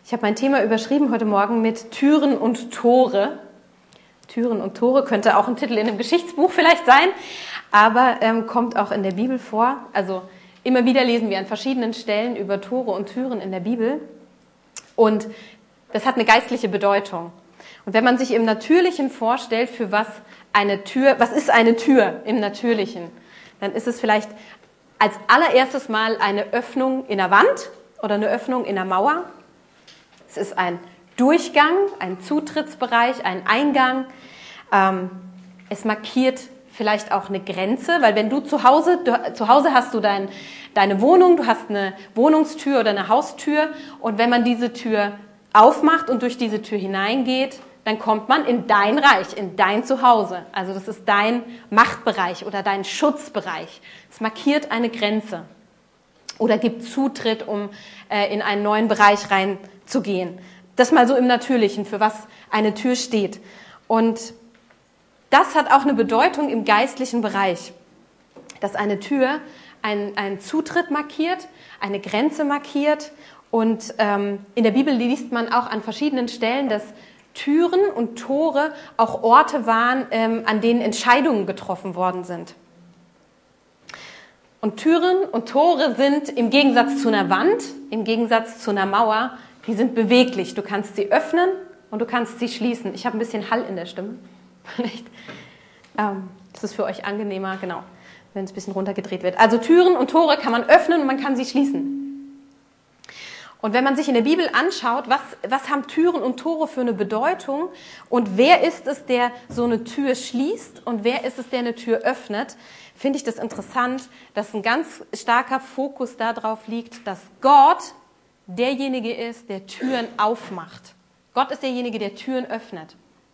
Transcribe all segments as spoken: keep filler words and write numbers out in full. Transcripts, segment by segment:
Ich habe mein Thema überschrieben heute Morgen mit Türen und Tore. Türen und Tore könnte auch ein Titel in einem Geschichtsbuch vielleicht sein, aber ähm, kommt auch in der Bibel vor. Also immer wieder lesen wir an verschiedenen Stellen über Tore und Türen in der Bibel. Und das hat eine geistliche Bedeutung. Und wenn man sich im Natürlichen vorstellt, für was eine Tür, was ist eine Tür im Natürlichen, dann ist es vielleicht als allererstes Mal eine Öffnung in der Wand oder eine Öffnung in der Mauer. Es ist ein Durchgang, ein Zutrittsbereich, ein Eingang. Ähm, es markiert vielleicht auch eine Grenze, weil wenn du zu Hause, du, zu Hause hast du dein, deine Wohnung, du hast eine Wohnungstür oder eine Haustür und wenn man diese Tür aufmacht und durch diese Tür hineingeht, dann kommt man in dein Reich, in dein Zuhause. Also das ist dein Machtbereich oder dein Schutzbereich. Es markiert eine Grenze oder gibt Zutritt, um äh, in einen neuen Bereich reinzugehen. Das mal so im Natürlichen, für was eine Tür steht. Und das hat auch eine Bedeutung im geistlichen Bereich, dass eine Tür einen, einen Zutritt markiert, eine Grenze markiert. Und ähm, in der Bibel liest man auch an verschiedenen Stellen, dass Türen und Tore auch Orte waren, ähm, an denen Entscheidungen getroffen worden sind. Und Türen und Tore sind im Gegensatz zu einer Wand, im Gegensatz zu einer Mauer, die sind beweglich. Du kannst sie öffnen und du kannst sie schließen. Ich habe ein bisschen Hall in der Stimme. Vielleicht ähm, ist es für euch angenehmer, genau, wenn es ein bisschen runtergedreht wird. Also Türen und Tore kann man öffnen und man kann sie schließen. Und wenn man sich in der Bibel anschaut, was, was haben Türen und Tore für eine Bedeutung und wer ist es, der so eine Tür schließt und wer ist es, der eine Tür öffnet, finde ich das interessant, dass ein ganz starker Fokus darauf liegt, dass Gott derjenige ist, der Türen aufmacht. Gott ist derjenige, der Türen öffnet.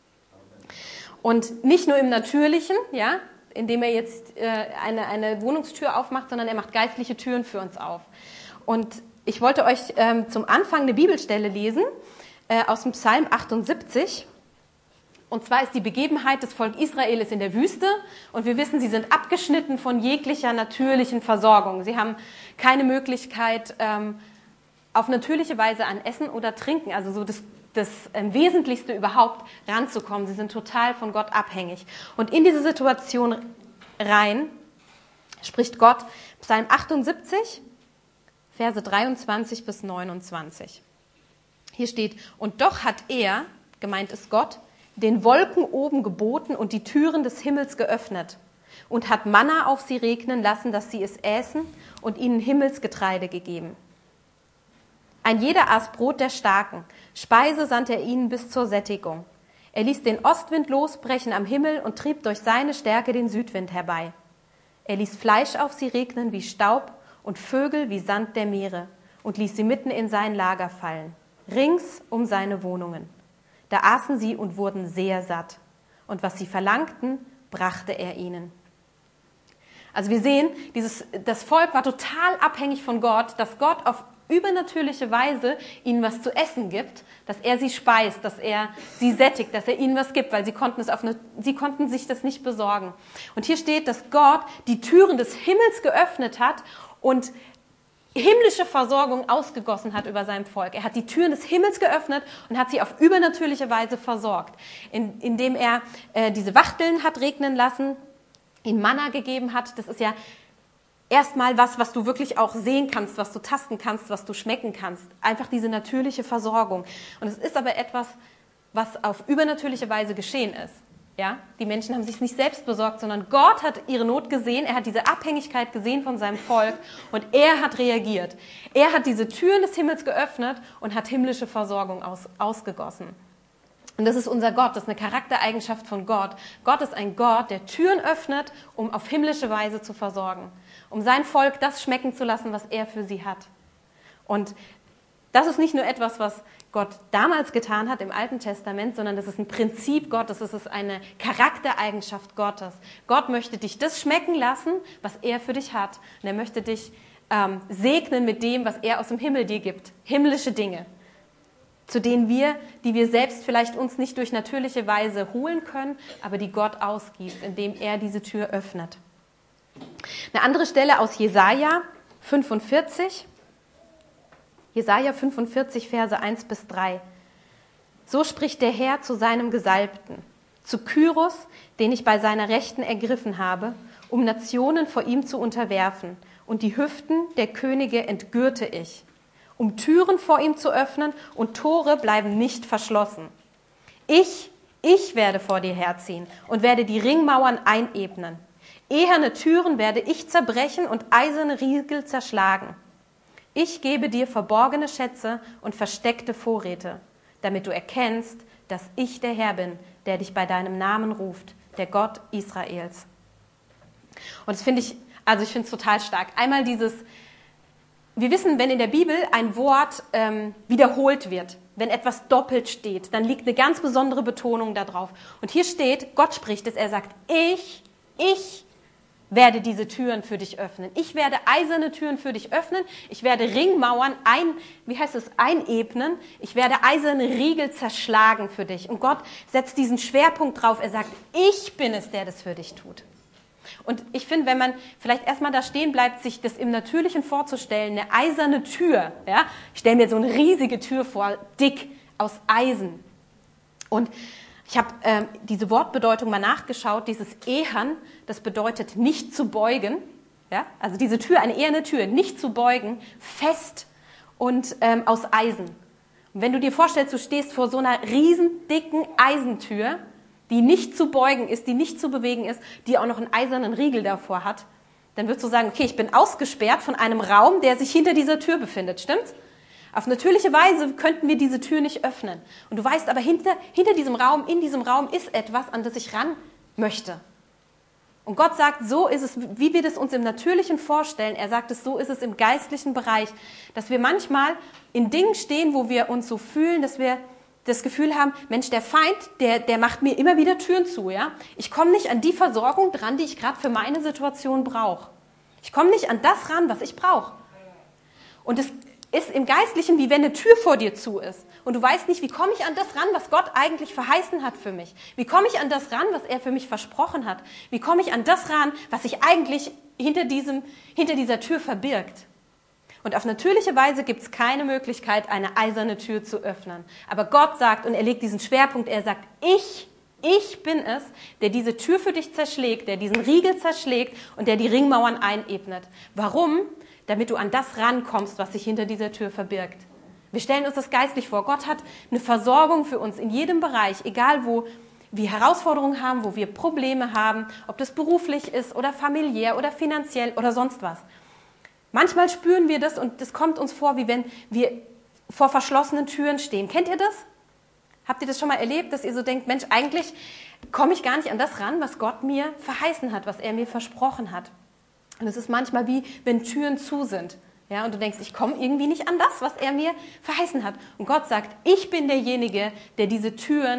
Und nicht nur im Natürlichen, ja, indem er jetzt äh, eine, eine Wohnungstür aufmacht, sondern er macht geistliche Türen für uns auf. Und ich wollte euch ähm, zum Anfang eine Bibelstelle lesen äh, aus dem Psalm achtundsiebzig. Und zwar ist die Begebenheit, das Volk Israel ist in der Wüste und wir wissen, sie sind abgeschnitten von jeglicher natürlichen Versorgung. Sie haben keine Möglichkeit, ähm, auf natürliche Weise an Essen oder Trinken, also so das, das ähm, Wesentlichste überhaupt ranzukommen. Sie sind total von Gott abhängig. Und in diese Situation rein spricht Gott, Psalm achtundsiebzig, Verse dreiundzwanzig bis neunundzwanzig. Hier steht, und doch hat er, gemeint ist Gott, den Wolken oben geboten und die Türen des Himmels geöffnet und hat Manna auf sie regnen lassen, dass sie es äßen und ihnen Himmelsgetreide gegeben. Ein jeder aß Brot der Starken, Speise sandte er ihnen bis zur Sättigung. Er ließ den Ostwind losbrechen am Himmel und trieb durch seine Stärke den Südwind herbei. Er ließ Fleisch auf sie regnen wie Staub und Vögel wie Sand der Meere und ließ sie mitten in sein Lager fallen, rings um seine Wohnungen. Da aßen sie und wurden sehr satt. Und was sie verlangten, brachte er ihnen. Also wir sehen, dieses, das Volk war total abhängig von Gott, dass Gott auf übernatürliche Weise ihnen was zu essen gibt, dass er sie speist, dass er sie sättigt, dass er ihnen was gibt, weil sie konnten, es auf eine, sie konnten sich das nicht besorgen. Und hier steht, dass Gott die Türen des Himmels geöffnet hat und himmlische Versorgung ausgegossen hat über sein Volk. Er hat die Türen des Himmels geöffnet und hat sie auf übernatürliche Weise versorgt, in, indem er äh, diese Wachteln hat regnen lassen, ihnen Manna gegeben hat. Das ist ja erstmal was, was du wirklich auch sehen kannst, was du tasten kannst, was du schmecken kannst. Einfach diese natürliche Versorgung. Und es ist aber etwas, was auf übernatürliche Weise geschehen ist. Ja, die Menschen haben sich nicht selbst besorgt, sondern Gott hat ihre Not gesehen, er hat diese Abhängigkeit gesehen von seinem Volk und er hat reagiert. Er hat diese Türen des Himmels geöffnet und hat himmlische Versorgung aus, ausgegossen. Und das ist unser Gott, das ist eine Charaktereigenschaft von Gott. Gott ist ein Gott, der Türen öffnet, um auf himmlische Weise zu versorgen, um sein Volk das schmecken zu lassen, was er für sie hat. Und das ist nicht nur etwas, was Gott damals getan hat im Alten Testament, sondern das ist ein Prinzip Gottes, das ist eine Charaktereigenschaft Gottes. Gott möchte dich das schmecken lassen, was er für dich hat. Und er möchte dich ähm, segnen mit dem, was er aus dem Himmel dir gibt. Himmlische Dinge, zu denen wir, die wir selbst vielleicht uns nicht durch natürliche Weise holen können, aber die Gott ausgießt, indem er diese Tür öffnet. Eine andere Stelle aus Jesaja fünfundvierzig. Jesaja fünfundvierzig, Verse eins bis drei. So spricht der Herr zu seinem Gesalbten, zu Kyros, den ich bei seiner Rechten ergriffen habe, um Nationen vor ihm zu unterwerfen, und die Hüften der Könige entgürte ich, um Türen vor ihm zu öffnen, und Tore bleiben nicht verschlossen. Ich, ich werde vor dir herziehen und werde die Ringmauern einebnen. Eherne Türen werde ich zerbrechen und eiserne Riegel zerschlagen. Ich gebe dir verborgene Schätze und versteckte Vorräte, damit du erkennst, dass ich der Herr bin, der dich bei deinem Namen ruft, der Gott Israels. Und das finde ich, also ich finde es total stark. Einmal dieses, wir wissen, wenn in der Bibel ein Wort ähm, wiederholt wird, wenn etwas doppelt steht, dann liegt eine ganz besondere Betonung da drauf. Und hier steht, Gott spricht es, er sagt, ich, ich werde diese Türen für dich öffnen. Ich werde eiserne Türen für dich öffnen. Ich werde Ringmauern ein, wie heißt es, einebnen. Ich werde eiserne Riegel zerschlagen für dich. Und Gott setzt diesen Schwerpunkt drauf. Er sagt, ich bin es, der das für dich tut. Und ich finde, wenn man vielleicht erstmal da stehen bleibt, sich das im Natürlichen vorzustellen, eine eiserne Tür, ja, ich stelle mir so eine riesige Tür vor, dick aus Eisen. Und ich habe ähm, diese Wortbedeutung mal nachgeschaut, dieses Ehern, das bedeutet nicht zu beugen, ja, also diese Tür, eine eherne Tür, nicht zu beugen, fest und ähm, aus Eisen. Und wenn du dir vorstellst, du stehst vor so einer riesen dicken Eisentür, die nicht zu beugen ist, die nicht zu bewegen ist, die auch noch einen eisernen Riegel davor hat, dann würdest du sagen, okay, ich bin ausgesperrt von einem Raum, der sich hinter dieser Tür befindet, stimmt's? Auf natürliche Weise könnten wir diese Tür nicht öffnen. Und du weißt aber, hinter, hinter diesem Raum, in diesem Raum ist etwas, an das ich ran möchte. Und Gott sagt, so ist es, wie wir das uns im Natürlichen vorstellen. Er sagt es, so ist es im geistlichen Bereich, dass wir manchmal in Dingen stehen, wo wir uns so fühlen, dass wir das Gefühl haben, Mensch, der Feind, der, der macht mir immer wieder Türen zu. Ja? Ich komme nicht an die Versorgung dran, die ich gerade für meine Situation brauche. Ich komme nicht an das ran, was ich brauche. Und es ist im Geistlichen, wie wenn eine Tür vor dir zu ist. Und du weißt nicht, wie komme ich an das ran, was Gott eigentlich verheißen hat für mich? Wie komme ich an das ran, was er für mich versprochen hat? Wie komme ich an das ran, was sich eigentlich hinter, diesem, hinter dieser Tür verbirgt? Und auf natürliche Weise gibt es keine Möglichkeit, eine eiserne Tür zu öffnen. Aber Gott sagt, und er legt diesen Schwerpunkt, er sagt, ich, ich bin es, der diese Tür für dich zerschlägt, der diesen Riegel zerschlägt und der die Ringmauern einebnet. Warum? Damit du an das rankommst, was sich hinter dieser Tür verbirgt. Wir stellen uns das geistlich vor. Gott hat eine Versorgung für uns in jedem Bereich, egal wo wir Herausforderungen haben, wo wir Probleme haben, ob das beruflich ist oder familiär oder finanziell oder sonst was. Manchmal spüren wir das und das kommt uns vor, wie wenn wir vor verschlossenen Türen stehen. Kennt ihr das? Habt ihr das schon mal erlebt, dass ihr so denkt, Mensch, eigentlich komme ich gar nicht an das ran, was Gott mir verheißen hat, was er mir versprochen hat. Und es ist manchmal wie, wenn Türen zu sind. Ja, und du denkst, ich komme irgendwie nicht an das, was er mir verheißen hat. Und Gott sagt, ich bin derjenige, der diese Türen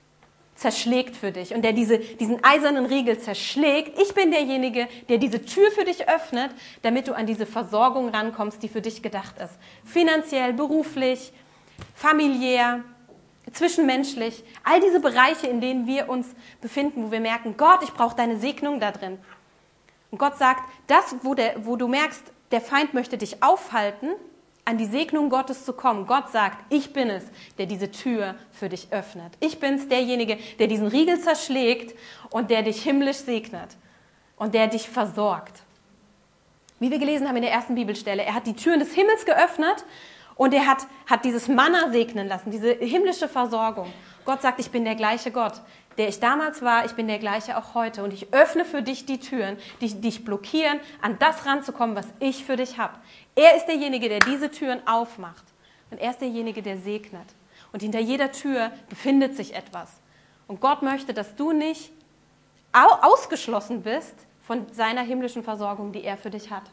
zerschlägt für dich und der diese, diesen eisernen Riegel zerschlägt. Ich bin derjenige, der diese Tür für dich öffnet, damit du an diese Versorgung rankommst, die für dich gedacht ist. Finanziell, beruflich, familiär, zwischenmenschlich. All diese Bereiche, in denen wir uns befinden, wo wir merken, Gott, ich brauche deine Segnung da drin. Und Gott sagt, das, wo, der, wo du merkst, der Feind möchte dich aufhalten, an die Segnung Gottes zu kommen. Gott sagt, ich bin es, der diese Tür für dich öffnet. Ich bin es, derjenige, der diesen Riegel zerschlägt und der dich himmlisch segnet und der dich versorgt. Wie wir gelesen haben in der ersten Bibelstelle, er hat die Türen des Himmels geöffnet und er hat, hat dieses Manna segnen lassen, diese himmlische Versorgung. Gott sagt, ich bin der gleiche Gott, der ich damals war, ich bin der gleiche auch heute. Und ich öffne für dich die Türen, die dich blockieren, an das ranzukommen, was ich für dich habe. Er ist derjenige, der diese Türen aufmacht. Und er ist derjenige, der segnet. Und hinter jeder Tür befindet sich etwas. Und Gott möchte, dass du nicht ausgeschlossen bist von seiner himmlischen Versorgung, die er für dich hat.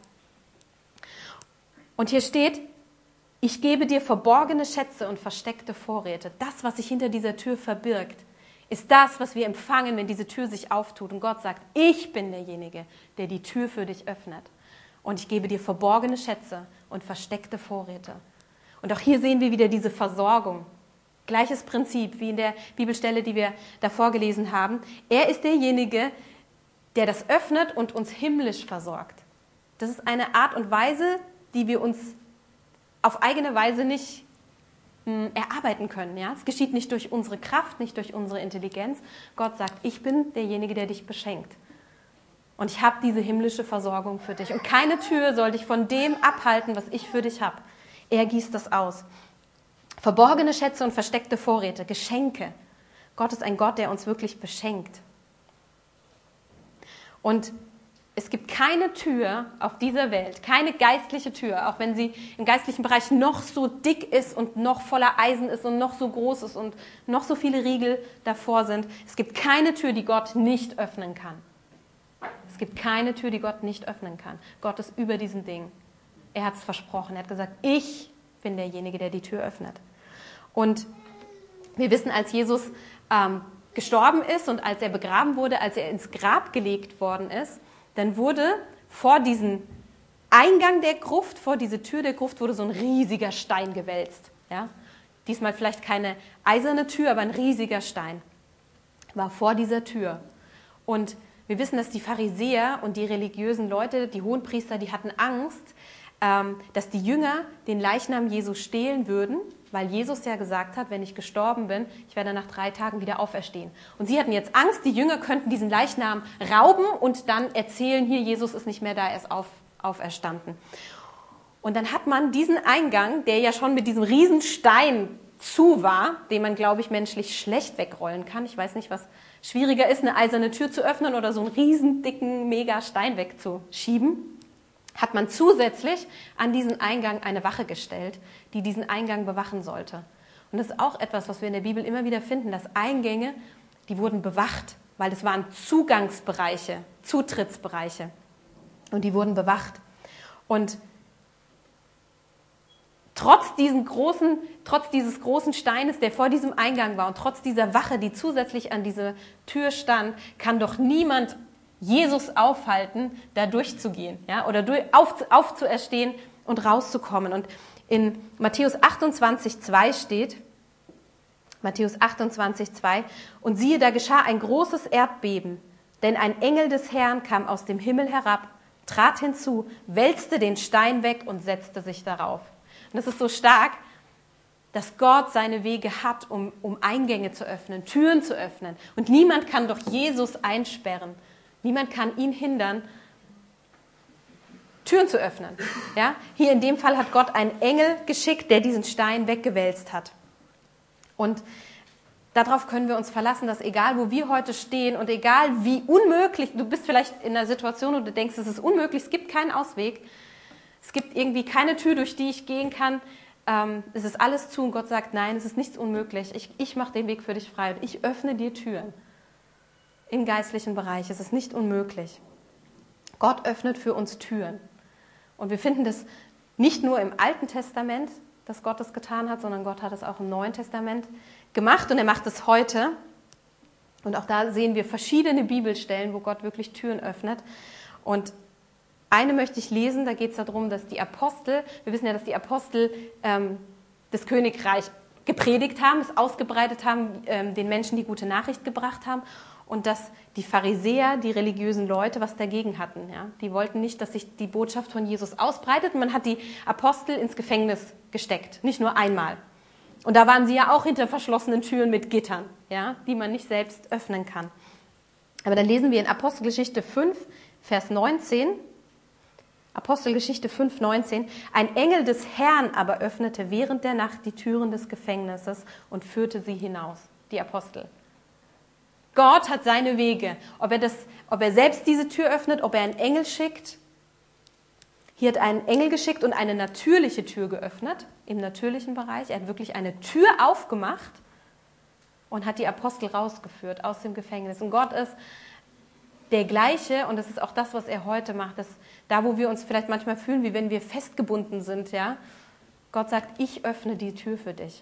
Und hier steht, ich gebe dir verborgene Schätze und versteckte Vorräte. Das, was sich hinter dieser Tür verbirgt, ist das, was wir empfangen, wenn diese Tür sich auftut. Und Gott sagt, ich bin derjenige, der die Tür für dich öffnet. Und ich gebe dir verborgene Schätze und versteckte Vorräte. Und auch hier sehen wir wieder diese Versorgung. Gleiches Prinzip wie in der Bibelstelle, die wir davor gelesen haben. Er ist derjenige, der das öffnet und uns himmlisch versorgt. Das ist eine Art und Weise, die wir uns auf eigene Weise nicht mh, erarbeiten können. Ja? Es geschieht nicht durch unsere Kraft, nicht durch unsere Intelligenz. Gott sagt, ich bin derjenige, der dich beschenkt. Und ich habe diese himmlische Versorgung für dich. Und keine Tür soll dich von dem abhalten, was ich für dich habe. Er gießt das aus. Verborgene Schätze und versteckte Vorräte, Geschenke. Gott ist ein Gott, der uns wirklich beschenkt. Und es gibt keine Tür auf dieser Welt, keine geistliche Tür, auch wenn sie im geistlichen Bereich noch so dick ist und noch voller Eisen ist und noch so groß ist und noch so viele Riegel davor sind. Es gibt keine Tür, die Gott nicht öffnen kann. Es gibt keine Tür, die Gott nicht öffnen kann. Gott ist über diesen Dingen. Er hat es versprochen. Er hat gesagt, ich bin derjenige, der die Tür öffnet. Und wir wissen, als Jesus ähm, gestorben ist und als er begraben wurde, als er ins Grab gelegt worden ist, dann wurde vor diesen Eingang der Gruft, vor diese Tür der Gruft, wurde so ein riesiger Stein gewälzt. Ja? Diesmal vielleicht keine eiserne Tür, aber ein riesiger Stein war vor dieser Tür. Und wir wissen, dass die Pharisäer und die religiösen Leute, die Hohenpriester, die hatten Angst, ähm, dass die Jünger den Leichnam Jesu stehlen würden, weil Jesus ja gesagt hat, wenn ich gestorben bin, ich werde nach drei Tagen wieder auferstehen. Und sie hatten jetzt Angst, die Jünger könnten diesen Leichnam rauben und dann erzählen, hier, Jesus ist nicht mehr da, er ist auf, auferstanden. Und dann hat man diesen Eingang, der ja schon mit diesem Riesenstein zu war, den man, glaube ich, menschlich schlecht wegrollen kann. Ich weiß nicht, was schwieriger ist, eine eiserne Tür zu öffnen oder so einen riesen, dicken, mega Stein wegzuschieben. Hat man zusätzlich an diesen Eingang eine Wache gestellt, die diesen Eingang bewachen sollte. Und das ist auch etwas, was wir in der Bibel immer wieder finden, dass Eingänge, die wurden bewacht, weil das waren Zugangsbereiche, Zutrittsbereiche. Und die wurden bewacht. Und trotz, diesen großen, trotz dieses großen Steines, der vor diesem Eingang war und trotz dieser Wache, die zusätzlich an dieser Tür stand, kann doch niemand Jesus aufhalten, da durchzugehen, ja, oder durch, auf, aufzuerstehen und rauszukommen. Und in Matthäus achtundzwanzig, zwei steht, Matthäus achtundzwanzig, zwei, und siehe, da geschah ein großes Erdbeben, denn ein Engel des Herrn kam aus dem Himmel herab, trat hinzu, wälzte den Stein weg und setzte sich darauf. Und das ist so stark, dass Gott seine Wege hat, um, um Eingänge zu öffnen, Türen zu öffnen. Und niemand kann doch Jesus einsperren. Niemand kann ihn hindern, Türen zu öffnen. Ja? Hier in dem Fall hat Gott einen Engel geschickt, der diesen Stein weggewälzt hat. Und darauf können wir uns verlassen, dass egal, wo wir heute stehen und egal, wie unmöglich, du bist vielleicht in einer Situation, wo du denkst, es ist unmöglich, es gibt keinen Ausweg, es gibt irgendwie keine Tür, durch die ich gehen kann, ähm, es ist alles zu und Gott sagt, nein, es ist nichts unmöglich, ich, ich mache den Weg für dich frei und ich öffne dir Türen. Im geistlichen Bereich. Es ist nicht unmöglich. Gott öffnet für uns Türen. Und wir finden das nicht nur im Alten Testament, dass Gott das getan hat, sondern Gott hat es auch im Neuen Testament gemacht und er macht es heute. Und auch da sehen wir verschiedene Bibelstellen, wo Gott wirklich Türen öffnet. Und eine möchte ich lesen, da geht es darum, dass die Apostel, wir wissen ja, dass die Apostel ähm, das Königreich gepredigt haben, es ausgebreitet haben, ähm, den Menschen die gute Nachricht gebracht haben. Und dass die Pharisäer, die religiösen Leute, was dagegen hatten. Ja? Die wollten nicht, dass sich die Botschaft von Jesus ausbreitet. Man hat die Apostel ins Gefängnis gesteckt, nicht nur einmal. Und da waren sie ja auch hinter verschlossenen Türen mit Gittern, ja? Die man nicht selbst öffnen kann. Aber dann lesen wir in Apostelgeschichte fünf, Vers neunzehn. Apostelgeschichte fünf, neunzehn. Ein Engel des Herrn aber öffnete während der Nacht die Türen des Gefängnisses und führte sie hinaus, die Apostel. Gott hat seine Wege, ob er, das, ob er selbst diese Tür öffnet, ob er einen Engel schickt. Hier hat einen Engel geschickt und eine natürliche Tür geöffnet, im natürlichen Bereich. Er hat wirklich eine Tür aufgemacht und hat die Apostel rausgeführt aus dem Gefängnis. Und Gott ist der Gleiche und das ist auch das, was er heute macht. Dass da, wo wir uns vielleicht manchmal fühlen, wie wenn wir festgebunden sind, ja, Gott sagt, ich öffne die Tür für dich.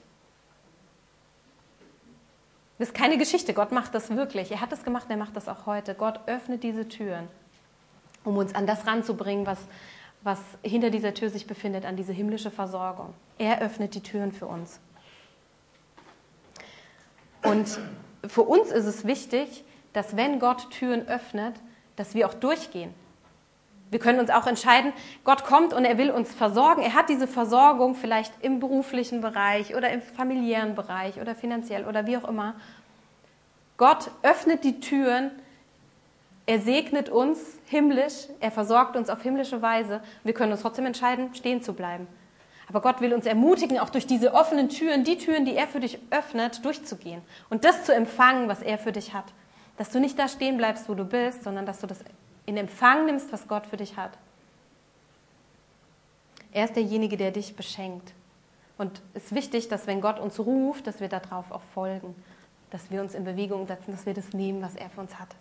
Das ist keine Geschichte, Gott macht das wirklich. Er hat es gemacht, er macht das auch heute. Gott öffnet diese Türen, um uns an das ranzubringen, was, was hinter dieser Tür sich befindet, an diese himmlische Versorgung. Er öffnet die Türen für uns. Und für uns ist es wichtig, dass wenn Gott Türen öffnet, dass wir auch durchgehen. Wir können uns auch entscheiden, Gott kommt und er will uns versorgen. Er hat diese Versorgung vielleicht im beruflichen Bereich oder im familiären Bereich oder finanziell oder wie auch immer. Gott öffnet die Türen, er segnet uns himmlisch, er versorgt uns auf himmlische Weise. Wir können uns trotzdem entscheiden, stehen zu bleiben. Aber Gott will uns ermutigen, auch durch diese offenen Türen, die Türen, die er für dich öffnet, durchzugehen und das zu empfangen, was er für dich hat. Dass du nicht da stehen bleibst, wo du bist, sondern dass du das in Empfang nimmst, was Gott für dich hat. Er ist derjenige, der dich beschenkt. Und es ist wichtig, dass wenn Gott uns ruft, dass wir darauf auch folgen. Dass wir uns in Bewegung setzen, dass wir das nehmen, was er für uns hat.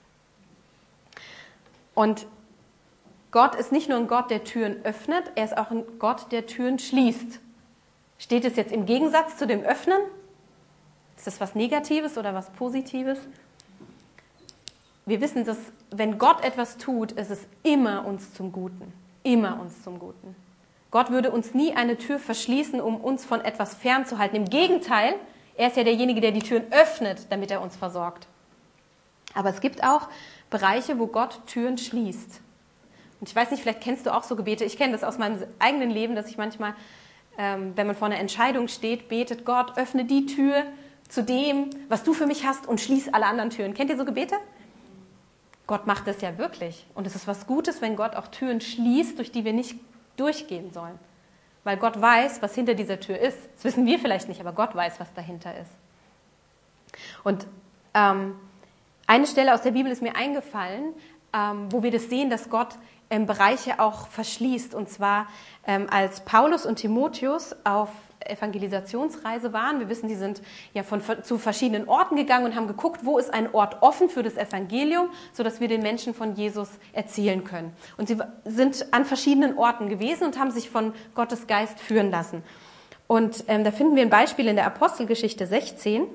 Und Gott ist nicht nur ein Gott, der Türen öffnet, er ist auch ein Gott, der Türen schließt. Steht es jetzt im Gegensatz zu dem Öffnen? Ist das was Negatives oder was Positives? Wir wissen, dass wenn Gott etwas tut, ist es immer uns zum Guten. Immer uns zum Guten. Gott würde uns nie eine Tür verschließen, um uns von etwas fernzuhalten. Im Gegenteil, er ist ja derjenige, der die Türen öffnet, damit er uns versorgt. Aber es gibt auch Bereiche, wo Gott Türen schließt. Und ich weiß nicht, vielleicht kennst du auch so Gebete. Ich kenne das aus meinem eigenen Leben, dass ich manchmal, ähm, wenn man vor einer Entscheidung steht, betet, Gott, öffne die Tür zu dem, was du für mich hast und schließ alle anderen Türen. Kennt ihr so Gebete? Gott macht das ja wirklich. Und es ist was Gutes, wenn Gott auch Türen schließt, durch die wir nicht durchgehen sollen. Weil Gott weiß, was hinter dieser Tür ist. Das wissen wir vielleicht nicht, aber Gott weiß, was dahinter ist. Und ähm, eine Stelle aus der Bibel ist mir eingefallen, ähm, wo wir das sehen, dass Gott ähm, Bereiche auch verschließt. Und zwar, ähm, als Paulus und Timotheus auf Evangelisationsreise waren. Wir wissen, die sind ja von, zu verschiedenen Orten gegangen und haben geguckt, wo ist ein Ort offen für das Evangelium, sodass wir den Menschen von Jesus erzählen können. Und sie sind an verschiedenen Orten gewesen und haben sich von Gottes Geist führen lassen. Und ähm, da finden wir ein Beispiel in der Apostelgeschichte sechzehn.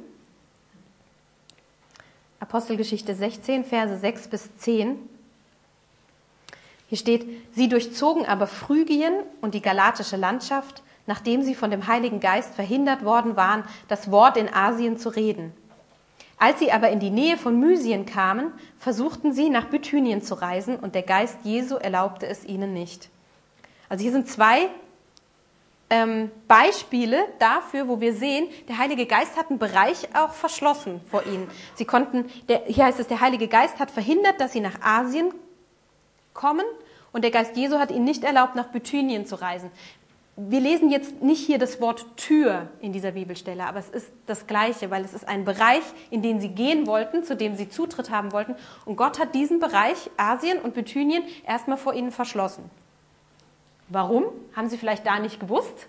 Apostelgeschichte sechzehn, Verse sechs bis zehn. Hier steht, sie durchzogen aber Phrygien und die galatische Landschaft, nachdem sie von dem Heiligen Geist verhindert worden waren, das Wort in Asien zu reden. Als sie aber in die Nähe von Mysien kamen, versuchten sie, nach Bithynien zu reisen, und der Geist Jesu erlaubte es ihnen nicht. Also hier sind zwei ähm, Beispiele dafür, wo wir sehen, der Heilige Geist hat einen Bereich auch verschlossen vor ihnen. Sie konnten, der, hier heißt es, der Heilige Geist hat verhindert, dass sie nach Asien kommen, und der Geist Jesu hat ihnen nicht erlaubt, nach Bithynien zu reisen. Wir lesen jetzt nicht hier das Wort Tür in dieser Bibelstelle, aber es ist das Gleiche, weil es ist ein Bereich, in den sie gehen wollten, zu dem sie Zutritt haben wollten. Und Gott hat diesen Bereich, Asien und Bithynien, erstmal vor ihnen verschlossen. Warum? Haben sie vielleicht da nicht gewusst?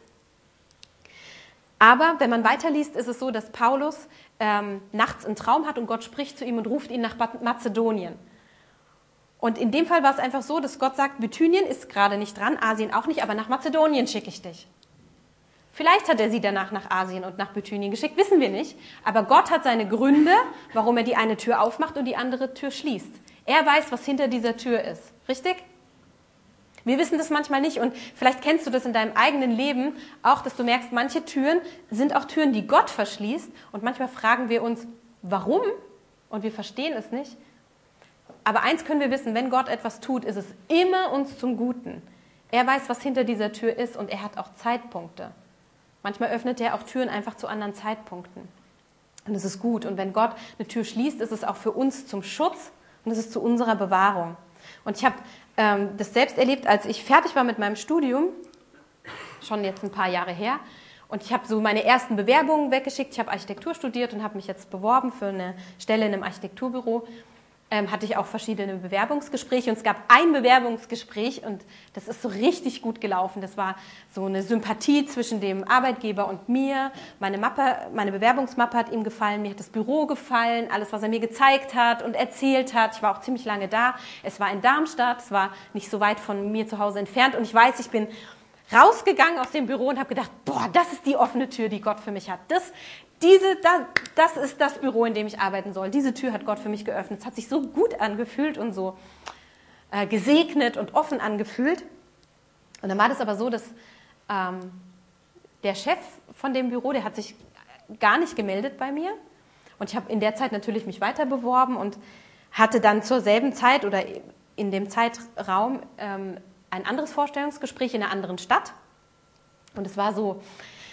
Aber wenn man weiterliest, ist es so, dass Paulus ähm, nachts einen Traum hat und Gott spricht zu ihm und ruft ihn nach Mazedonien. Und in dem Fall war es einfach so, dass Gott sagt, Bithynien ist gerade nicht dran, Asien auch nicht, aber nach Mazedonien schicke ich dich. Vielleicht hat er sie danach nach Asien und nach Bithynien geschickt, wissen wir nicht. Aber Gott hat seine Gründe, warum er die eine Tür aufmacht und die andere Tür schließt. Er weiß, was hinter dieser Tür ist. Richtig? Wir wissen das manchmal nicht, und vielleicht kennst du das in deinem eigenen Leben auch, dass du merkst, manche Türen sind auch Türen, die Gott verschließt, und manchmal fragen wir uns, warum? Und wir verstehen es nicht. Aber eins können wir wissen, wenn Gott etwas tut, ist es immer uns zum Guten. Er weiß, was hinter dieser Tür ist, und er hat auch Zeitpunkte. Manchmal öffnet er auch Türen einfach zu anderen Zeitpunkten. Und es ist gut. Und wenn Gott eine Tür schließt, ist es auch für uns zum Schutz, und es ist zu unserer Bewahrung. Und ich habe ähm, das selbst erlebt, als ich fertig war mit meinem Studium, schon jetzt ein paar Jahre her. Und ich habe so meine ersten Bewerbungen weggeschickt. Ich habe Architektur studiert und habe mich jetzt beworben für eine Stelle in einem Architekturbüro. Ähm, hatte ich auch verschiedene Bewerbungsgespräche, und es gab ein Bewerbungsgespräch, und das ist so richtig gut gelaufen. Das war so eine Sympathie zwischen dem Arbeitgeber und mir. Meine Mappe, meine Bewerbungsmappe hat ihm gefallen, mir hat das Büro gefallen, alles, was er mir gezeigt hat und erzählt hat. Ich war auch ziemlich lange da. Es war in Darmstadt, es war nicht so weit von mir zu Hause entfernt, und ich weiß, ich bin rausgegangen aus dem Büro und habe gedacht, boah, das ist die offene Tür, die Gott für mich hat. Das Diese, das, das ist das Büro, in dem ich arbeiten soll. Diese Tür hat Gott für mich geöffnet. Es hat sich so gut angefühlt und so äh, gesegnet und offen angefühlt. Und dann war das aber so, dass ähm, der Chef von dem Büro, der hat sich gar nicht gemeldet bei mir. Und ich habe in der Zeit natürlich mich weiter beworben und hatte dann zur selben Zeit oder in dem Zeitraum ähm, ein anderes Vorstellungsgespräch in einer anderen Stadt. Und es war so,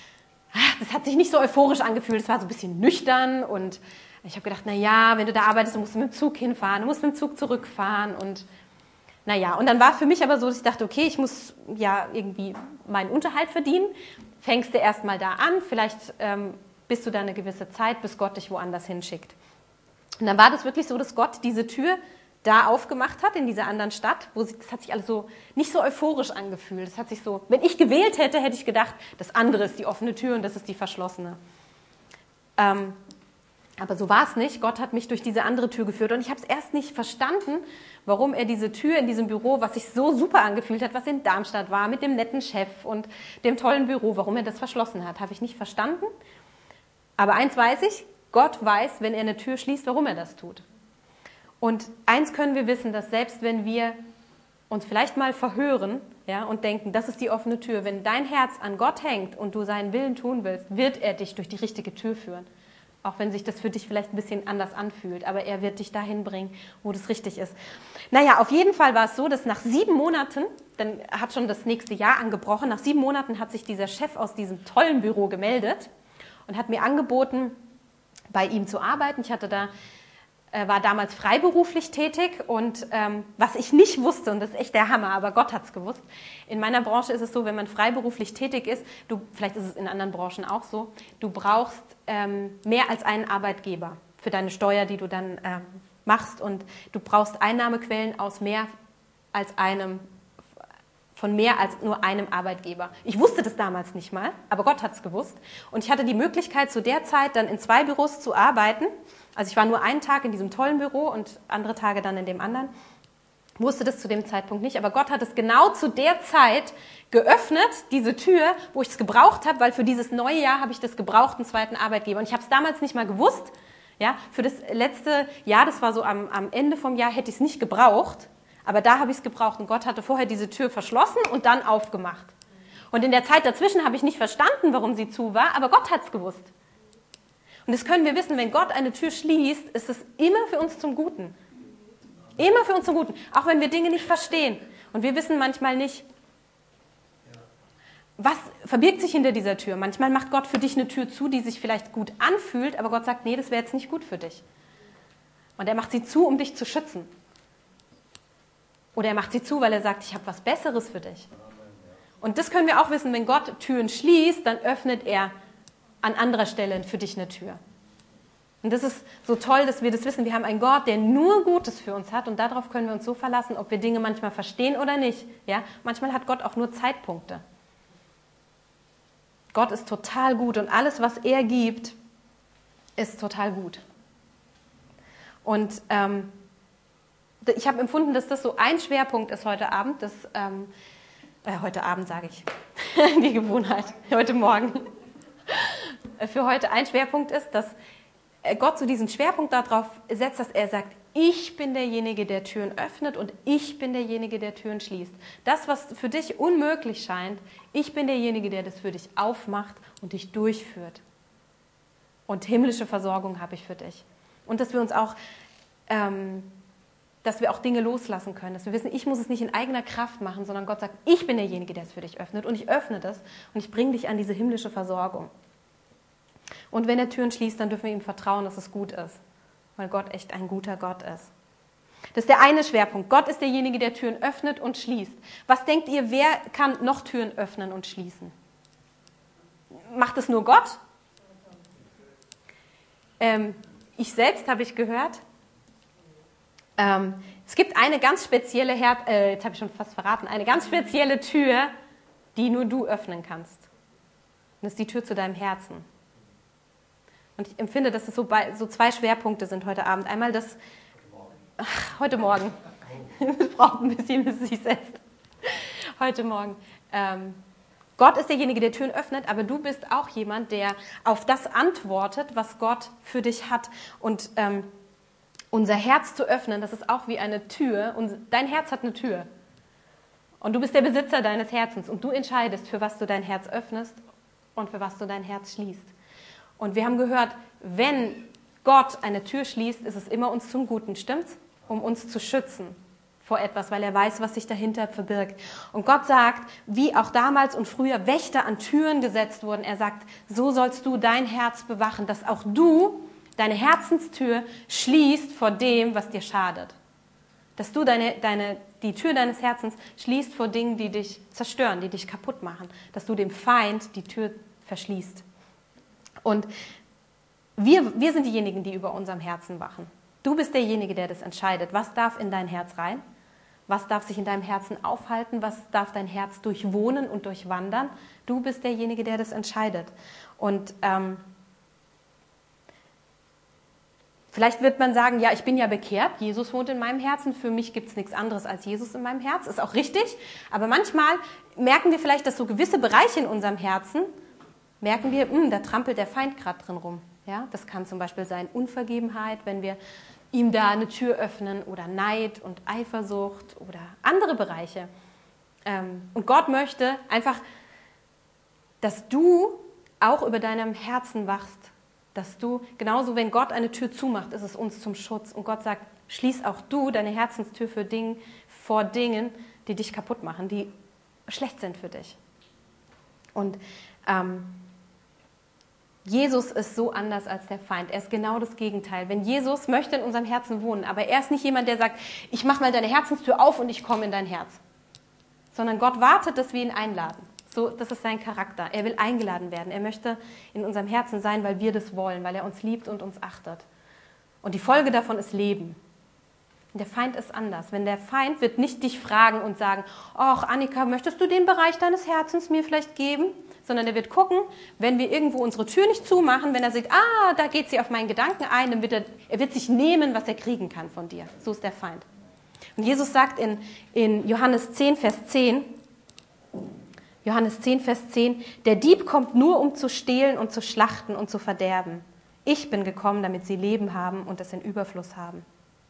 das hat sich nicht so euphorisch angefühlt, es war so ein bisschen nüchtern und ich habe gedacht, naja, wenn du da arbeitest, dann musst du mit dem Zug hinfahren, du musst mit dem Zug zurückfahren und naja, und dann war für mich aber so, dass ich dachte, okay, ich muss ja irgendwie meinen Unterhalt verdienen, fängst du erst mal da an, vielleicht ähm, bist du da eine gewisse Zeit, bis Gott dich woanders hinschickt. Und dann war das wirklich so, dass Gott diese Tür da aufgemacht hat, in dieser anderen Stadt, wo sie, das hat sich alles so nicht so euphorisch angefühlt. Das hat sich so, wenn ich gewählt hätte, hätte ich gedacht, das andere ist die offene Tür und das ist die verschlossene. Ähm, aber so war es nicht. Gott hat mich durch diese andere Tür geführt und ich habe es erst nicht verstanden, warum er diese Tür in diesem Büro, was sich so super angefühlt hat, was in Darmstadt war, mit dem netten Chef und dem tollen Büro, warum er das verschlossen hat, habe ich nicht verstanden. Aber eins weiß ich, Gott weiß, wenn er eine Tür schließt, warum er das tut. Und eins können wir wissen, dass selbst wenn wir uns vielleicht mal verhören, ja, und denken, das ist die offene Tür, wenn dein Herz an Gott hängt und du seinen Willen tun willst, wird er dich durch die richtige Tür führen. Auch wenn sich das für dich vielleicht ein bisschen anders anfühlt, aber er wird dich dahin bringen, wo das richtig ist. Naja, auf jeden Fall war es so, dass nach sieben Monaten, dann hat schon das nächste Jahr angebrochen, nach sieben Monaten hat sich dieser Chef aus diesem tollen Büro gemeldet und hat mir angeboten, bei ihm zu arbeiten. Ich hatte da war damals freiberuflich tätig und ähm, was ich nicht wusste, und das ist echt der Hammer, aber Gott hat es gewusst, in meiner Branche ist es so, wenn man freiberuflich tätig ist, du, vielleicht ist es in anderen Branchen auch so, du brauchst ähm, mehr als einen Arbeitgeber für deine Steuer, die du dann ähm, machst und du brauchst Einnahmequellen aus mehr als einem, von mehr als nur einem Arbeitgeber. Ich wusste das damals nicht mal, aber Gott hat es gewusst und ich hatte die Möglichkeit zu der Zeit dann in zwei Büros zu arbeiten. Also ich war nur einen Tag in diesem tollen Büro und andere Tage dann in dem anderen. Ich wusste das zu dem Zeitpunkt nicht, aber Gott hat es genau zu der Zeit geöffnet, diese Tür, wo ich es gebraucht habe, weil für dieses neue Jahr habe ich das gebraucht, einen zweiten Arbeitgeber. Und ich habe es damals nicht mal gewusst. Ja, für das letzte Jahr, das war so am, am Ende vom Jahr, hätte ich es nicht gebraucht. Aber da habe ich es gebraucht und Gott hatte vorher diese Tür verschlossen und dann aufgemacht. Und in der Zeit dazwischen habe ich nicht verstanden, warum sie zu war, aber Gott hat es gewusst. Und das können wir wissen, wenn Gott eine Tür schließt, ist es immer für uns zum Guten. Immer für uns zum Guten. Auch wenn wir Dinge nicht verstehen. Und wir wissen manchmal nicht, was verbirgt sich hinter dieser Tür. Manchmal macht Gott für dich eine Tür zu, die sich vielleicht gut anfühlt, aber Gott sagt, nee, das wäre jetzt nicht gut für dich. Und er macht sie zu, um dich zu schützen. Oder er macht sie zu, weil er sagt, ich habe was Besseres für dich. Und das können wir auch wissen, wenn Gott Türen schließt, dann öffnet er an anderer Stelle für dich eine Tür. Und das ist so toll, dass wir das wissen. Wir haben einen Gott, der nur Gutes für uns hat und darauf können wir uns so verlassen, ob wir Dinge manchmal verstehen oder nicht. Ja? Manchmal hat Gott auch nur Zeitpunkte. Gott ist total gut und alles, was er gibt, ist total gut. Und ähm, ich habe empfunden, dass das so ein Schwerpunkt ist heute Abend, das, ähm, äh, heute Abend sage ich, die Gewohnheit, heute Morgen, für heute ein Schwerpunkt ist, dass Gott so diesen Schwerpunkt darauf setzt, dass er sagt, ich bin derjenige, der Türen öffnet und ich bin derjenige, der Türen schließt. Das, was für dich unmöglich scheint, ich bin derjenige, der das für dich aufmacht und dich durchführt. Und himmlische Versorgung habe ich für dich. Und dass wir uns auch, ähm, dass wir auch Dinge loslassen können, dass wir wissen, ich muss es nicht in eigener Kraft machen, sondern Gott sagt, ich bin derjenige, der es für dich öffnet und ich öffne das und ich bringe dich an diese himmlische Versorgung. Und wenn er Türen schließt, dann dürfen wir ihm vertrauen, dass es gut ist, weil Gott echt ein guter Gott ist. Das ist der eine Schwerpunkt. Gott ist derjenige, der Türen öffnet und schließt. Was denkt ihr, wer kann noch Türen öffnen und schließen? Macht es nur Gott? Ähm, ich selbst habe ich gehört, ähm, es gibt eine ganz spezielle, Her- äh, jetzt habe ich schon fast verraten, eine ganz spezielle Tür, die nur du öffnen kannst. Und das ist die Tür zu deinem Herzen. Und ich empfinde, dass es so, bei, so zwei Schwerpunkte sind heute Abend. Einmal das, ach, heute Morgen, es braucht ein bisschen, bis es sich setzt. Heute Morgen. Ähm, Gott ist derjenige, der Türen öffnet, aber du bist auch jemand, der auf das antwortet, was Gott für dich hat. Und ähm, unser Herz zu öffnen, das ist auch wie eine Tür. Und dein Herz hat eine Tür. Und du bist der Besitzer deines Herzens. Und du entscheidest, für was du dein Herz öffnest und für was du dein Herz schließt. Und wir haben gehört, wenn Gott eine Tür schließt, ist es immer uns zum Guten, stimmt's? Um uns zu schützen vor etwas, weil er weiß, was sich dahinter verbirgt. Und Gott sagt, wie auch damals und früher Wächter an Türen gesetzt wurden, er sagt, so sollst du dein Herz bewachen, dass auch du deine Herzenstür schließt vor dem, was dir schadet. Dass du deine, deine, die Tür deines Herzens schließt vor Dingen, die dich zerstören, die dich kaputt machen. Dass du dem Feind die Tür verschließt. Und wir, wir sind diejenigen, die über unserem Herzen wachen. Du bist derjenige, der das entscheidet. Was darf in dein Herz rein? Was darf sich in deinem Herzen aufhalten? Was darf dein Herz durchwohnen und durchwandern? Du bist derjenige, der das entscheidet. Und ähm, vielleicht wird man sagen, ja, ich bin ja bekehrt, Jesus wohnt in meinem Herzen, für mich gibt es nichts anderes als Jesus in meinem Herz. Ist auch richtig, aber manchmal merken wir vielleicht, dass so gewisse Bereiche in unserem Herzen, merken wir, mh, da trampelt der Feind gerade drin rum. Ja, das kann zum Beispiel sein Unvergebenheit, wenn wir ihm da eine Tür öffnen, oder Neid und Eifersucht oder andere Bereiche. Und Gott möchte einfach, dass du auch über deinem Herzen wachst, dass du, genauso wenn Gott eine Tür zumacht, ist es uns zum Schutz. Und Gott sagt, schließ auch du deine Herzenstür für Dinge, vor Dingen, die dich kaputt machen, die schlecht sind für dich. Und ähm, Jesus ist so anders als der Feind. Er ist genau das Gegenteil. Wenn Jesus möchte in unserem Herzen wohnen, aber er ist nicht jemand, der sagt, ich mache mal deine Herzenstür auf und ich komme in dein Herz. Sondern Gott wartet, dass wir ihn einladen. So, das ist sein Charakter. Er will eingeladen werden. Er möchte in unserem Herzen sein, weil wir das wollen, weil er uns liebt und uns achtet. Und die Folge davon ist Leben. Der Feind ist anders. Wenn der Feind wird nicht dich fragen und sagen, ach Annika, möchtest du den Bereich deines Herzens mir vielleicht geben? Sondern er wird gucken, wenn wir irgendwo unsere Tür nicht zumachen, wenn er sieht, ah, da geht sie auf meinen Gedanken ein, dann wird er, er wird sich nehmen, was er kriegen kann von dir. So ist der Feind. Und Jesus sagt in, in Johannes zehn, Vers zehn, Johannes zehn, Vers zehn, der Dieb kommt nur, um zu stehlen und zu schlachten und zu verderben. Ich bin gekommen, damit sie Leben haben und es in Überfluss haben.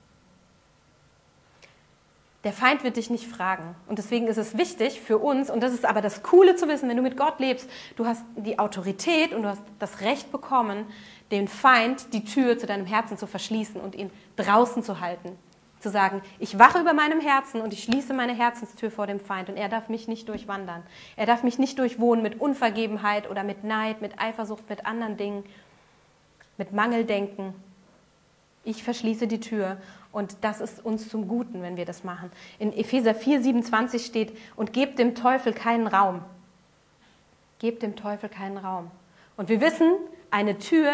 Der Feind wird dich nicht fragen. Und deswegen ist es wichtig für uns, und das ist aber das Coole zu wissen, wenn du mit Gott lebst, du hast die Autorität und du hast das Recht bekommen, dem Feind die Tür zu deinem Herzen zu verschließen und ihn draußen zu halten. Zu sagen, ich wache über meinem Herzen und ich schließe meine Herzenstür vor dem Feind und er darf mich nicht durchwandern. Er darf mich nicht durchwohnen mit Unvergebenheit oder mit Neid, mit Eifersucht, mit anderen Dingen, mit Mangeldenken. Ich verschließe die Tür und das ist uns zum Guten, wenn wir das machen. In Epheser vier, siebenundzwanzig steht, und gebt dem Teufel keinen Raum. Gebt dem Teufel keinen Raum. Und wir wissen, eine Tür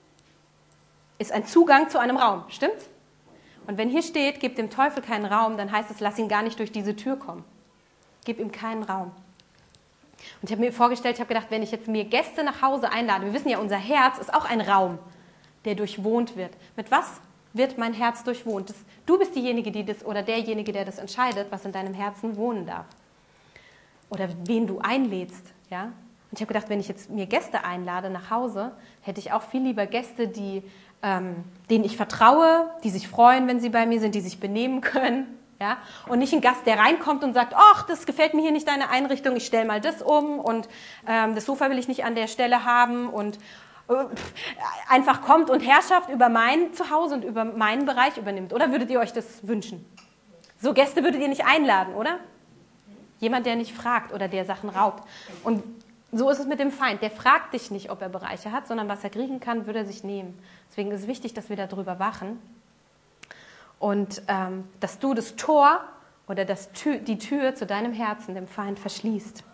ist ein Zugang zu einem Raum, stimmt's? Und wenn hier steht, gebt dem Teufel keinen Raum, dann heißt es, lass ihn gar nicht durch diese Tür kommen. Gib ihm keinen Raum. Und ich habe mir vorgestellt, ich habe gedacht, wenn ich jetzt mir Gäste nach Hause einlade, wir wissen ja, unser Herz ist auch ein Raum, der durchwohnt wird. Mit was wird mein Herz durchwohnt? Das, du bist diejenige, die das, oder derjenige, der das entscheidet, was in deinem Herzen wohnen darf. Oder wen du einlädst. Ja? Und ich habe gedacht, wenn ich jetzt mir Gäste einlade nach Hause, hätte ich auch viel lieber Gäste, die, ähm, denen ich vertraue, die sich freuen, wenn sie bei mir sind, die sich benehmen können. Ja? Und nicht ein Gast, der reinkommt und sagt, ach, das gefällt mir hier nicht, deine Einrichtung, ich stelle mal das um und ähm, das Sofa will ich nicht an der Stelle haben und einfach kommt und Herrschaft über mein Zuhause und über meinen Bereich übernimmt. Oder würdet ihr euch das wünschen? So Gäste würdet ihr nicht einladen, oder? Jemand, der nicht fragt oder der Sachen raubt. Und so ist es mit dem Feind. Der fragt dich nicht, ob er Bereiche hat, sondern was er kriegen kann, würde er sich nehmen. Deswegen ist es wichtig, dass wir darüber wachen und ähm, dass du das Tor oder das Tür, die Tür zu deinem Herzen dem Feind verschließt.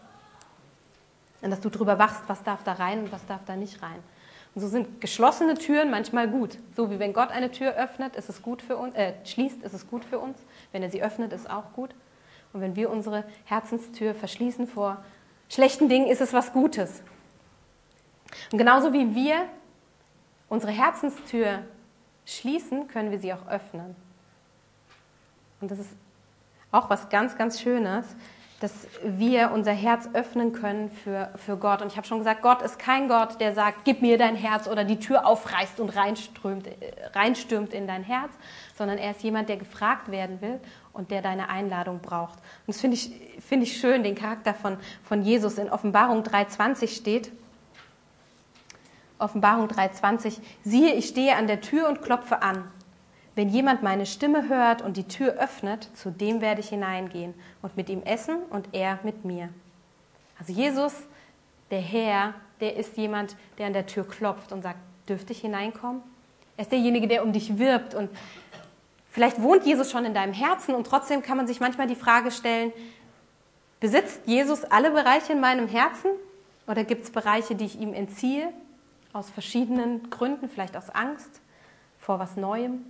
Und dass du darüber wachst, was darf da rein und was darf da nicht rein. Und so sind geschlossene Türen manchmal gut. So wie wenn Gott eine Tür öffnet, ist es gut für uns, äh, schließt, ist es gut für uns. Wenn er sie öffnet, ist es auch gut. Und wenn wir unsere Herzenstür verschließen vor schlechten Dingen, ist es was Gutes. Und genauso wie wir unsere Herzenstür schließen, können wir sie auch öffnen. Und das ist auch was ganz, ganz Schönes, dass wir unser Herz öffnen können für, für Gott. Und ich habe schon gesagt, Gott ist kein Gott, der sagt, gib mir dein Herz oder die Tür aufreißt und reinströmt, reinstürmt in dein Herz, sondern er ist jemand, der gefragt werden will und der deine Einladung braucht. Und das finde ich, finde ich schön, den Charakter von, von Jesus. In Offenbarung drei zwanzig steht, Offenbarung drei zwanzig, siehe, ich stehe an der Tür und klopfe an. Wenn jemand meine Stimme hört und die Tür öffnet, zu dem werde ich hineingehen und mit ihm essen und er mit mir. Also Jesus, der Herr, der ist jemand, der an der Tür klopft und sagt, dürfte ich hineinkommen? Er ist derjenige, der um dich wirbt. Und vielleicht wohnt Jesus schon in deinem Herzen und trotzdem kann man sich manchmal die Frage stellen, besitzt Jesus alle Bereiche in meinem Herzen oder gibt es Bereiche, die ich ihm entziehe, aus verschiedenen Gründen, vielleicht aus Angst vor was Neuem?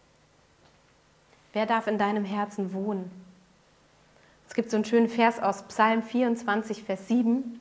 Wer darf in deinem Herzen wohnen? Es gibt so einen schönen Vers aus Psalm vierundzwanzig, Vers sieben.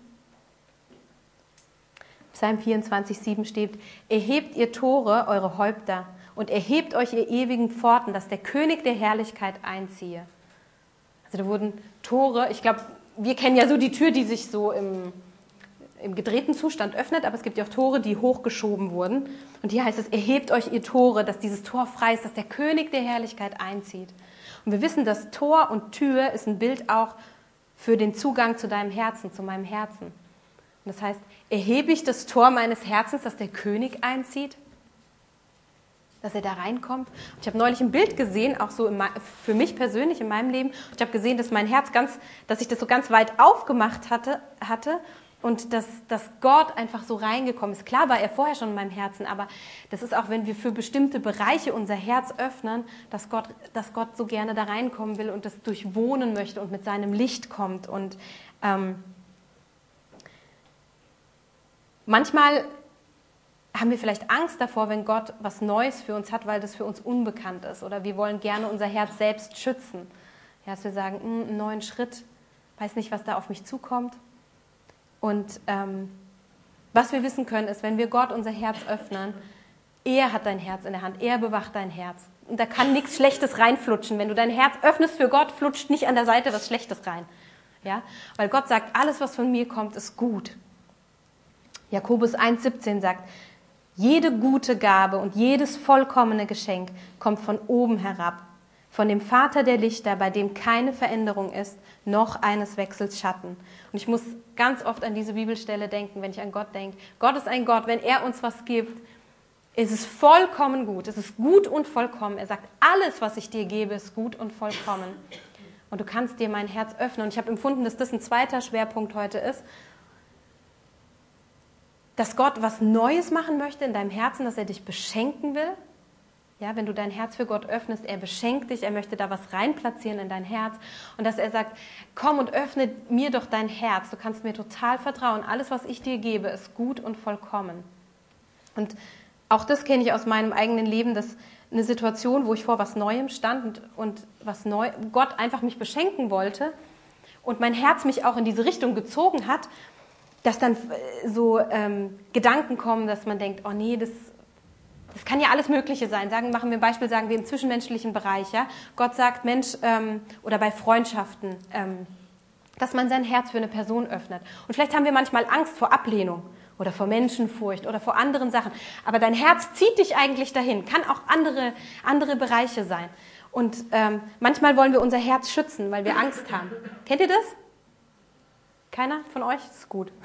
Psalm vierundzwanzig, sieben steht, erhebt ihr Tore, eure Häupter, und erhebt euch ihr ewigen Pforten, dass der König der Herrlichkeit einziehe. Also da wurden Tore, ich glaube, wir kennen ja so die Tür, die sich so im, im gedrehten Zustand öffnet, aber es gibt ja auch Tore, die hochgeschoben wurden. Und hier heißt es, erhebt euch ihr Tore, dass dieses Tor frei ist, dass der König der Herrlichkeit einzieht. Und wir wissen, dass Tor und Tür ist ein Bild auch für den Zugang zu deinem Herzen, zu meinem Herzen. Und das heißt, erhebe ich das Tor meines Herzens, dass der König einzieht? Dass er da reinkommt? Und ich habe neulich ein Bild gesehen, auch so in, für mich persönlich in meinem Leben. Und ich habe gesehen, dass mein Herz ganz, dass ich das so ganz weit aufgemacht hatte, hatte und dass, dass Gott einfach so reingekommen ist. Klar war er vorher schon in meinem Herzen, aber das ist auch, wenn wir für bestimmte Bereiche unser Herz öffnen, dass Gott, dass Gott so gerne da reinkommen will und das durchwohnen möchte und mit seinem Licht kommt. Und ähm, manchmal haben wir vielleicht Angst davor, wenn Gott was Neues für uns hat, weil das für uns unbekannt ist. Oder wir wollen gerne unser Herz selbst schützen. Ja, dass wir sagen, mh, einen neuen Schritt, weiß nicht, was da auf mich zukommt. Und ähm, was wir wissen können, ist, wenn wir Gott unser Herz öffnen, er hat dein Herz in der Hand, er bewacht dein Herz. Und da kann nichts Schlechtes reinflutschen. Wenn du dein Herz öffnest für Gott, flutscht nicht an der Seite was Schlechtes rein. Ja? Weil Gott sagt, alles, was von mir kommt, ist gut. Jakobus eins siebzehn sagt, jede gute Gabe und jedes vollkommene Geschenk kommt von oben herab, von dem Vater der Lichter, bei dem keine Veränderung ist, noch eines Wechsels Schatten. Und ich muss ganz oft an diese Bibelstelle denken, wenn ich an Gott denke. Gott ist ein Gott, wenn er uns was gibt, ist es vollkommen gut. Es ist gut und vollkommen. Er sagt, alles, was ich dir gebe, ist gut und vollkommen. Und du kannst dir mein Herz öffnen. Und ich habe empfunden, dass das ein zweiter Schwerpunkt heute ist, dass Gott was Neues machen möchte in deinem Herzen, dass er dich beschenken will. Ja, wenn du dein Herz für Gott öffnest, er beschenkt dich, er möchte da was reinplatzieren in dein Herz. Und dass er sagt, komm und öffne mir doch dein Herz, du kannst mir total vertrauen. Alles, was ich dir gebe, ist gut und vollkommen. Und auch das kenne ich aus meinem eigenen Leben, dass eine Situation, wo ich vor was Neuem stand und, und was neu, Gott einfach mich beschenken wollte und mein Herz mich auch in diese Richtung gezogen hat, dass dann so ähm, Gedanken kommen, dass man denkt, oh nee, das, das kann ja alles Mögliche sein. Sagen, machen wir ein Beispiel, sagen wir im zwischenmenschlichen Bereich. Ja? Gott sagt, Mensch, ähm, oder bei Freundschaften, ähm, dass man sein Herz für eine Person öffnet. Und vielleicht haben wir manchmal Angst vor Ablehnung oder vor Menschenfurcht oder vor anderen Sachen. Aber dein Herz zieht dich eigentlich dahin, kann auch andere, andere Bereiche sein. Und ähm, manchmal wollen wir unser Herz schützen, weil wir Angst haben. Kennt ihr das? Keiner von euch? Das ist gut.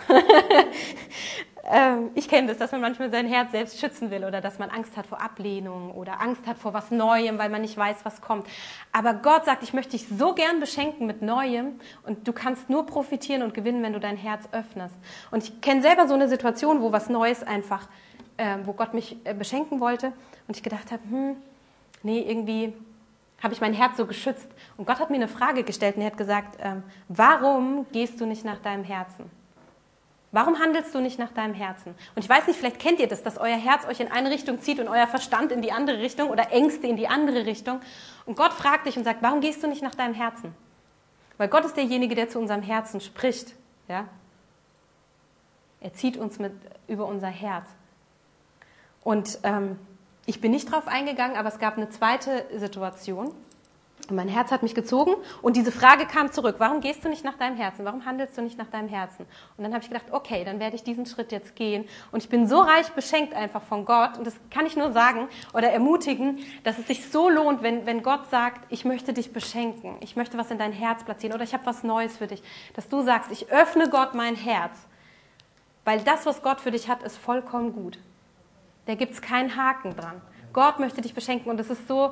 ähm, ich kenne das, dass man manchmal sein Herz selbst schützen will oder dass man Angst hat vor Ablehnung oder Angst hat vor was Neuem, weil man nicht weiß, was kommt. Aber Gott sagt, ich möchte dich so gern beschenken mit Neuem und du kannst nur profitieren und gewinnen, wenn du dein Herz öffnest. Und ich kenne selber so eine Situation, wo was Neues einfach, äh, wo Gott mich äh, beschenken wollte und ich gedacht habe, hm, nee, irgendwie habe ich mein Herz so geschützt. Und Gott hat mir eine Frage gestellt und er hat gesagt, ähm, warum gehst du nicht nach deinem Herzen? Warum handelst du nicht nach deinem Herzen? Und ich weiß nicht, vielleicht kennt ihr das, dass euer Herz euch in eine Richtung zieht und euer Verstand in die andere Richtung oder Ängste in die andere Richtung. Und Gott fragt dich und sagt, warum gehst du nicht nach deinem Herzen? Weil Gott ist derjenige, der zu unserem Herzen spricht. Ja? Er zieht uns mit über unser Herz. Und ähm, ich bin nicht drauf eingegangen, aber es gab eine zweite Situation. Und mein Herz hat mich gezogen und diese Frage kam zurück. Warum gehst du nicht nach deinem Herzen? Warum handelst du nicht nach deinem Herzen? Und dann habe ich gedacht, okay, dann werde ich diesen Schritt jetzt gehen. Und ich bin so reich beschenkt einfach von Gott. Und das kann ich nur sagen oder ermutigen, dass es sich so lohnt, wenn, wenn Gott sagt, ich möchte dich beschenken. Ich möchte was in dein Herz platzieren oder ich habe was Neues für dich. Dass du sagst, ich öffne Gott mein Herz. Weil das, was Gott für dich hat, ist vollkommen gut. Da gibt es keinen Haken dran. Gott möchte dich beschenken und es ist so,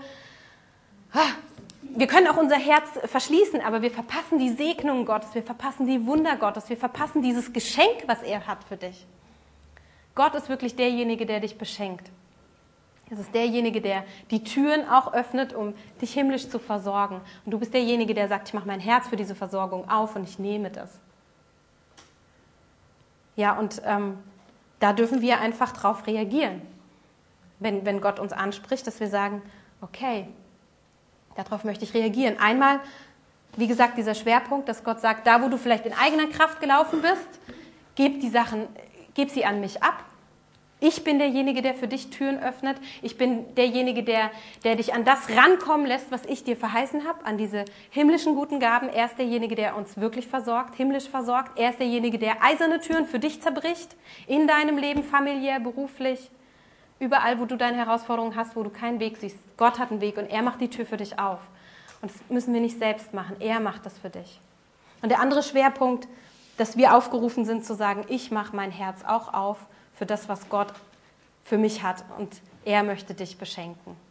wir können auch unser Herz verschließen, aber wir verpassen die Segnungen Gottes, wir verpassen die Wunder Gottes, wir verpassen dieses Geschenk, was er hat für dich. Gott ist wirklich derjenige, der dich beschenkt. Es ist derjenige, der die Türen auch öffnet, um dich himmlisch zu versorgen. Und du bist derjenige, der sagt, ich mache mein Herz für diese Versorgung auf und ich nehme das. Ja, und ähm, da dürfen wir einfach drauf reagieren, wenn, wenn Gott uns anspricht, dass wir sagen, okay, darauf möchte ich reagieren. Einmal, wie gesagt, dieser Schwerpunkt, dass Gott sagt, da wo du vielleicht in eigener Kraft gelaufen bist, gib die Sachen, gib sie an mich ab. Ich bin derjenige, der für dich Türen öffnet. Ich bin derjenige, der, der dich an das rankommen lässt, was ich dir verheißen habe, an diese himmlischen guten Gaben. Er ist derjenige, der uns wirklich versorgt, himmlisch versorgt. Er ist derjenige, der eiserne Türen für dich zerbricht, in deinem Leben, familiär, beruflich, überall, wo du deine Herausforderungen hast, wo du keinen Weg siehst. Gott hat einen Weg und er macht die Tür für dich auf. Und das müssen wir nicht selbst machen. Er macht das für dich. Und der andere Schwerpunkt, dass wir aufgerufen sind zu sagen, ich mache mein Herz auch auf für das, was Gott für mich hat und er möchte dich beschenken.